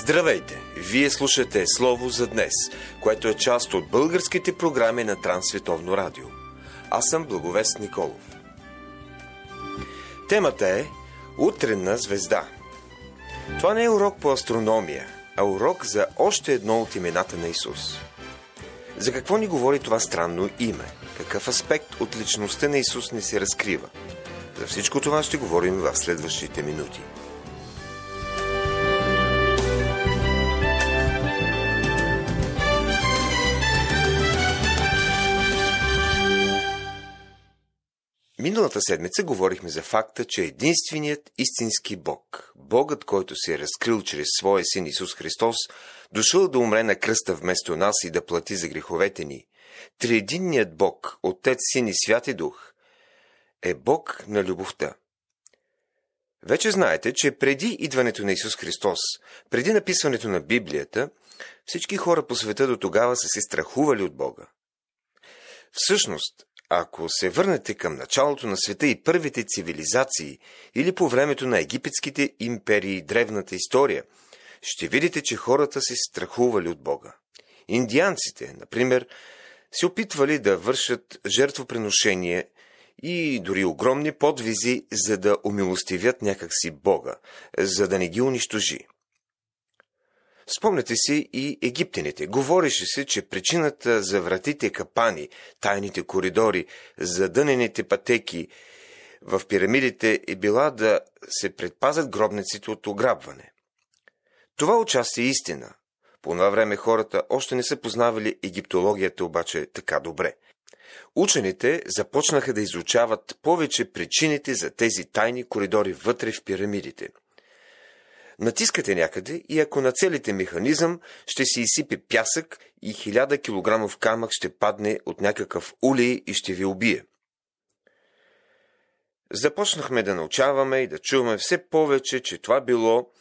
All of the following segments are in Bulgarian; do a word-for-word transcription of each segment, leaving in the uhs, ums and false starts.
Здравейте! Вие слушате Слово за днес, което е част от българските програми на Трансветовно радио. Аз съм Благовест Николов. Темата е Утренна звезда. Това не е урок по астрономия, а урок за още едно от имената на Исус. За какво ни говори това странно име? Какъв аспект от личността на Исус не се разкрива? За всичко това ще говорим в следващите минути. Миналата седмица говорихме за факта, че единственият истински Бог, Богът, който се е разкрил чрез своя син Исус Христос, дошъл да умре на кръста вместо нас и да плати за греховете ни, триединният Бог, Отец, Син и Святи Дух, е Бог на любовта. Вече знаете, че преди идването на Исус Христос, преди написването на Библията, всички хора по света до тогава са се страхували от Бога. Всъщност, ако се върнете към началото на света и първите цивилизации или по времето на египетските империи и древната история, ще видите, че хората се страхували от Бога. Индианците, например, се опитвали да вършат жертвоприношение и дори огромни подвизи, за да умилостивят някакси Бога, за да не ги унищожи. Спомнете си и египтяните. Говореше се, че причината за вратите капани, тайните коридори, задънените пътеки в пирамидите е била да се предпазят гробниците от ограбване. Това отчасти е истина. По това време хората още не са познавали египтологията обаче така добре. Учените започнаха да изучават повече причините за тези тайни коридори вътре в пирамидите. Натискате някъде и ако нацелите механизъм, ще се изсипе пясък и хиляда килограмов камък ще падне от някакъв улей и ще ви убие. Започнахме да научаваме и да чуваме все повече, че това било,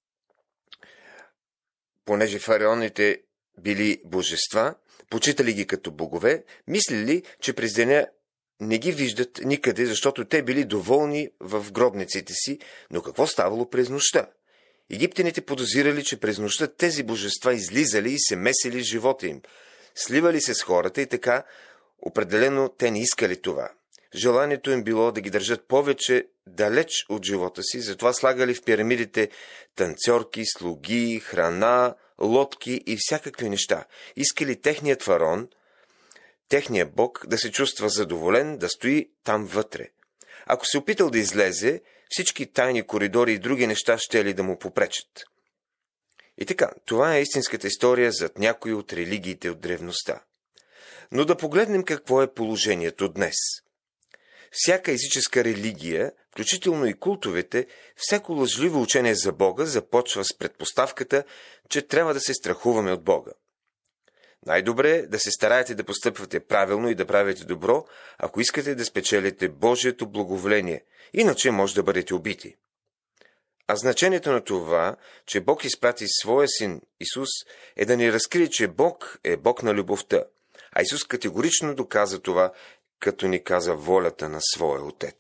понеже фараоните били божества, почитали ги като богове, мислили, че през деня не ги виждат никъде, защото те били доволни в гробниците си, но какво ставало през нощта? Египтяните подозирали, че през нощта тези божества излизали и се месили в живота им, сливали се с хората и така, определено те не искали това. Желанието им било да ги държат повече далеч от живота си, затова слагали в пирамидите танцорки, слуги, храна, лодки и всякакви неща. Искали техният фараон, техният бог, да се чувства задоволен, да стои там вътре. Ако се опитал да излезе, всички тайни коридори и други неща щели да му попречат. И така, това е истинската история зад някои от религиите от древността. Но да погледнем какво е положението днес. Всяка езическа религия, включително и култовете, всяко лъжливо учение за Бога започва с предпоставката, че трябва да се страхуваме от Бога. Най-добре е да се стараете да постъпвате правилно и да правите добро, ако искате да спечелите Божието благоволение, иначе може да бъдете убити. А значението на това, че Бог изпрати своя син Исус, е да ни разкрие, че Бог е Бог на любовта, а Исус категорично доказа това, като ни каза волята на своя Отец.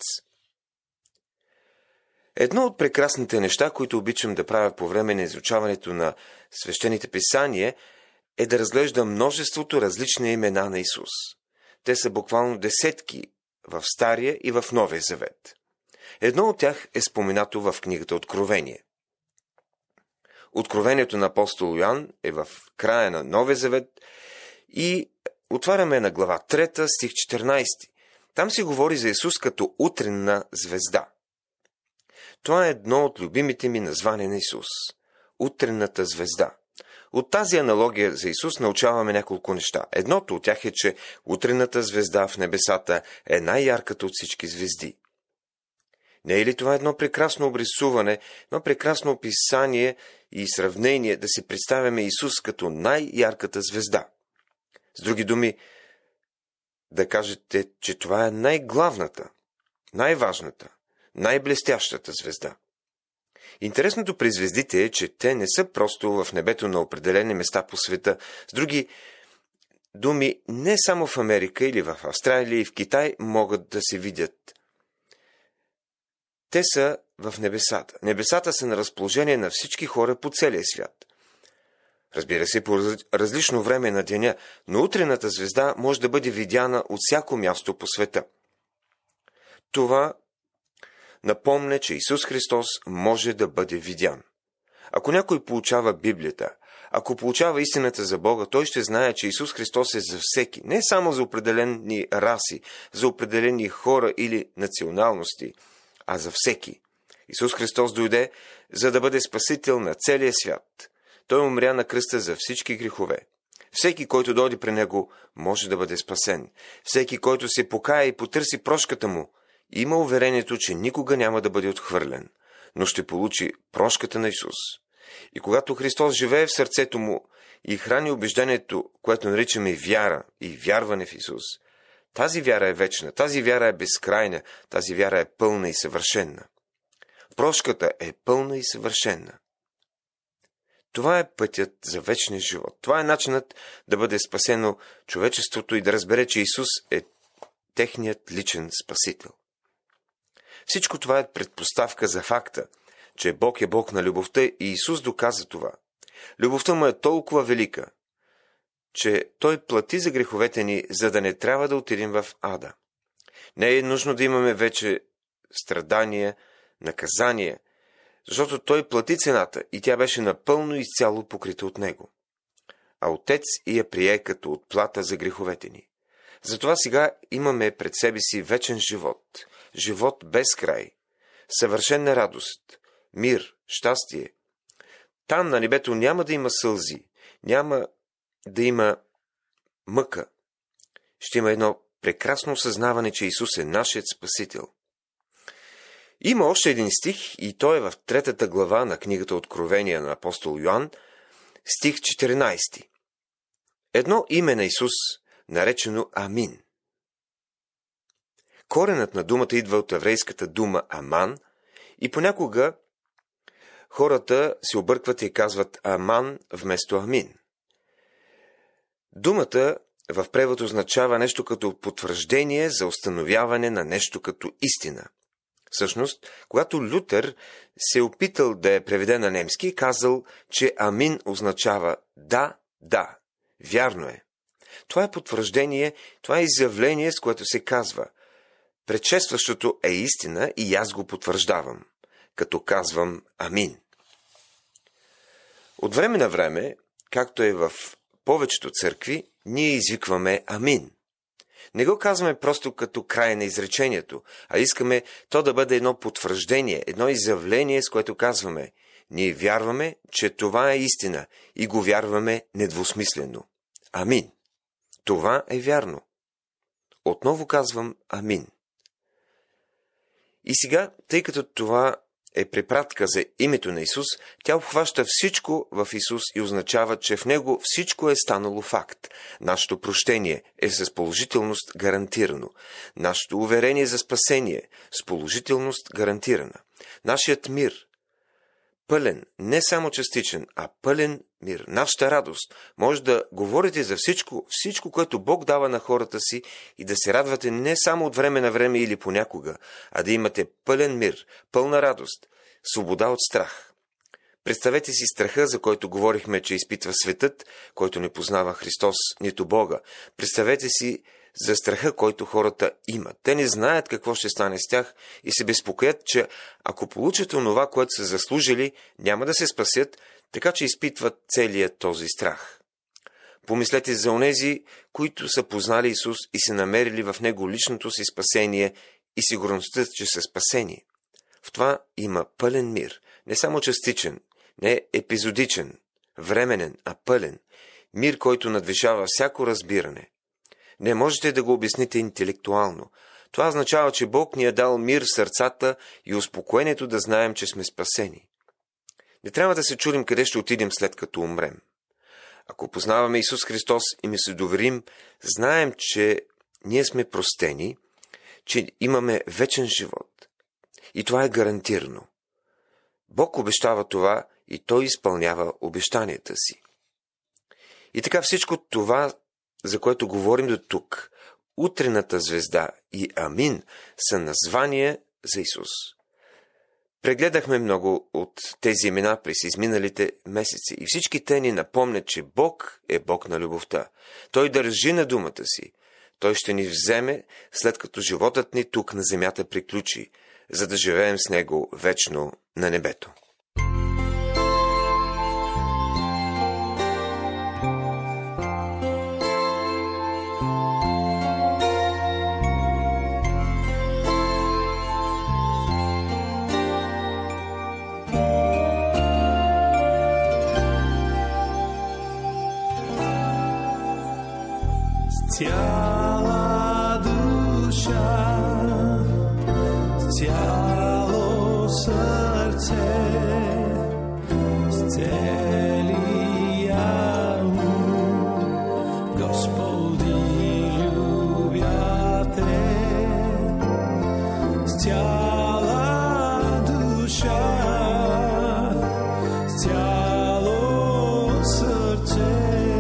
Едно от прекрасните неща, които обичам да правя по време на изучаването на свещените писания, е да разглежда множеството различни имена на Исус. Те са буквално десетки в Стария и в Новия Завет. Едно от тях е споменато в книгата Откровение. Откровението на апостол Йоан е в края на Новия Завет и отваряме на глава трета, стих четиринайсети. Там се говори за Исус като утренна звезда. Това е едно от любимите ми названия на Исус – утренната звезда. От тази аналогия за Исус научаваме няколко неща. Едното от тях е, че утренната звезда в небесата е най-ярката от всички звезди. Не е ли това едно прекрасно обрисуване, едно прекрасно описание и сравнение да си представяме Исус като най-ярката звезда? С други думи, да кажете, че това е най-главната, най-важната, най-блестящата звезда. Интересното при звездите е, че те не са просто в небето на определени места по света. С други думи, не само в Америка или в Австралия и в Китай могат да се видят. Те са в небесата. Небесата са на разположение на всички хора по целия свят. Разбира се, по различно време на деня, но утрената звезда може да бъде видяна от всяко място по света. Това напомня, че Исус Христос може да бъде видян. Ако някой получава Библията, ако получава истината за Бога, той ще знае, че Исус Христос е за всеки, не само за определени раси, за определени хора или националности, а за всеки. Исус Христос дойде, за да бъде спасител на целия свят. Той умря на кръста за всички грехове. Всеки, който дойде при Него, може да бъде спасен. Всеки, който се покая и потърси прошката му, има уверението, че никога няма да бъде отхвърлен, но ще получи прошката на Исус. И когато Христос живее в сърцето му и храни убеждението, което наричаме вяра и вярване в Исус, тази вяра е вечна, тази вяра е безкрайна, тази вяра е пълна и съвършенна. Прошката е пълна и съвършенна. Това е пътят за вечния живот. Това е начинът да бъде спасено човечеството и да разбере, че Исус е техният личен спасител. Всичко това е предпоставка за факта, че Бог е Бог на любовта и Исус доказа това. Любовта му е толкова велика, че Той плати за греховете ни, за да не трябва да отидем в ада. Не е нужно да имаме вече страдания, наказание, защото Той плати цената и тя беше напълно и изцяло покрита от Него. А Отец и я прие като отплата за греховете ни. Затова сега имаме пред себе си вечен живот, живот без край, съвършена радост, мир, щастие. Там на небето няма да има сълзи, няма да има мъка. Ще има едно прекрасно осъзнаване, че Исус е нашият Спасител. Има още един стих и той е в третата глава на книгата Откровения на апостол Йоан, стих четиринайсети. Едно име на Исус, наречено Амин. Коренът на думата идва от еврейската дума Аман и понякога хората се объркват и казват Аман вместо Амин. Думата в превод означава нещо като потвърждение за установяване на нещо като истина. Всъщност, когато Лютер се опитал да я преведе на немски, казал, че Амин означава да, да, вярно е. Това е потвърждение, това е изявление, с което се казва: предшестващото е истина и аз го потвърждавам, като казвам Амин. От време на време, както е в повечето църкви, ние извикваме Амин. Не го казваме просто като край на изречението, а искаме то да бъде едно потвърждение, едно изявление, с което казваме: ние вярваме, че това е истина и го вярваме недвусмислено. Амин. Това е вярно. Отново казвам Амин. И сега, тъй като това е препратка за името на Исус, тя обхваща всичко в Исус и означава, че в Него всичко е станало факт. Нашето прощение е с положителност гарантирано. Нашето уверение за спасение с положителност гарантирана. Нашият мир, пълен, не само частичен, а пълен мир, нашата радост, може да говорите за всичко, всичко, което Бог дава на хората си и да се радвате не само от време на време или понякога, а да имате пълен мир, пълна радост, свобода от страх. Представете си страха, за който говорихме, че изпитва светът, който не познава Христос, нито Бога. Представете си за страха, който хората имат. Те не знаят какво ще стане с тях и се безпокоят, че ако получат онова, което са заслужили, няма да се спасят, така че изпитват целият този страх. Помислете за онези, които са познали Исус и са намерили в Него личното си спасение и сигурността, че са спасени. В това има пълен мир, не само частичен, не епизодичен, временен, а пълен. Мир, който надвишава всяко разбиране. Не можете да го обясните интелектуално. Това означава, че Бог ни е дал мир в сърцата и успокоението да знаем, че сме спасени. Не трябва да се чудим къде ще отидем след като умрем. Ако познаваме Исус Христос и ми се доверим, знаем, че ние сме простени, че имаме вечен живот. И това е гарантирано. Бог обещава това и Той изпълнява обещанията си. И така всичко това, за което говорим до тук, утрената звезда и Амин, са названия за Исус. Прегледахме много от тези имена през изминалите месеци и всички те ни напомнят, че Бог е Бог на любовта. Той държи на думата си. Той ще ни вземе, след като животът ни тук на земята приключи, за да живеем с Него вечно на небето. Цяла душа, цяло сърце, с целия ум, Господи любя Те. С цяла душа, с цяло сърце,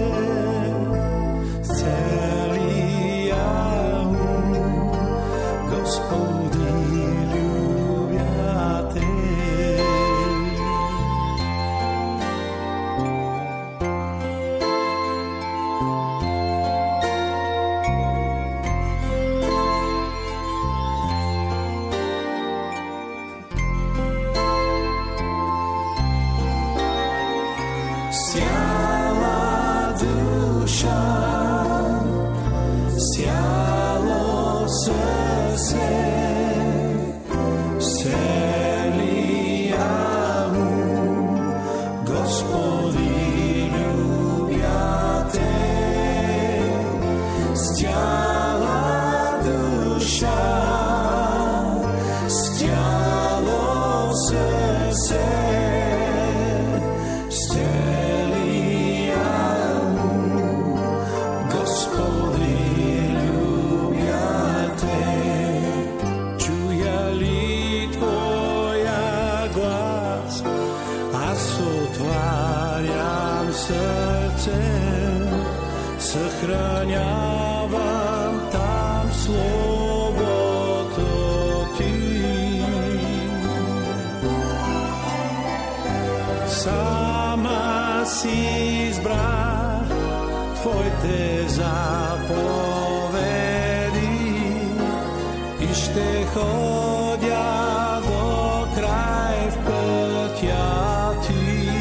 съхранявам там Словото Ти. Сама си избрах Твоите заповеди и ще ходя до край в пътя Ти.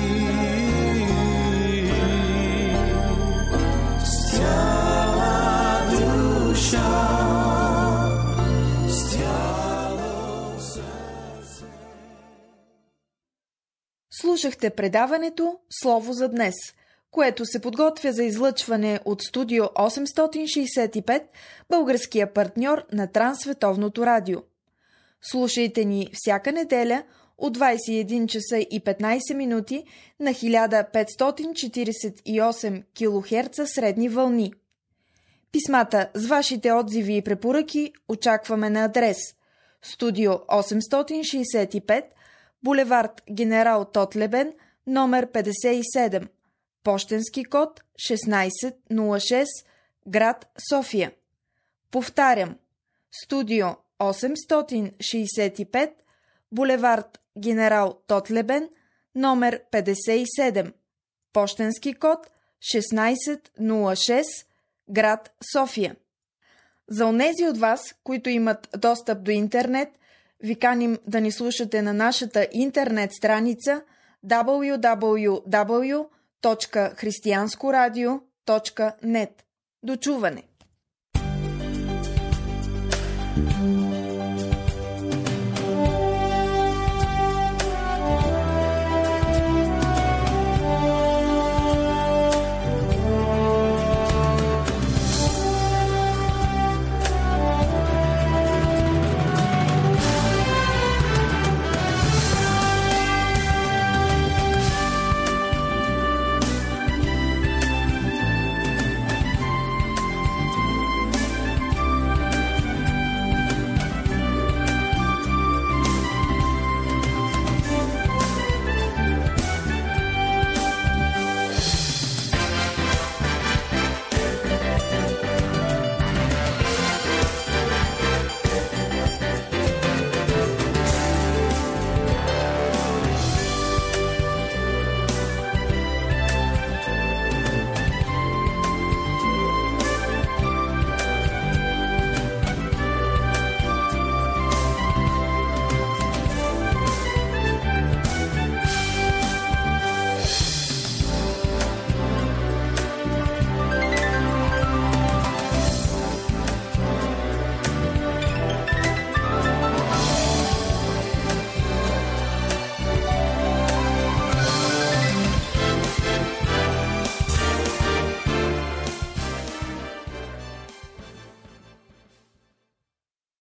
Слушахте предаването Слово за днес, което се подготвя за излъчване от Студио осемстотин шейсет и пет, българския партньор на Трансветовното радио. Слушайте ни всяка неделя от двадесет и един часа и петнадесет минути на хиляда петстотин четиридесет и осем килохерца средни вълни. Писмата с вашите отзиви и препоръки очакваме на адрес Студио осемстотин шейсет и пет, булевард Генерал Тотлебен, номер петдесет и седем, пощенски код шестнадесет нула шест, град София. Повтарям, Студио осемстотин шейсет и пет, булевард Генерал Тотлебен, номер петдесет и седем, пощенски код шестнадесет нула шест, град София. За онези от вас, които имат достъп до интернет, ви каним да ни слушате на нашата интернет страница дабъл ю дабъл ю дабъл ю точка християнско радио точка нет. До чуване!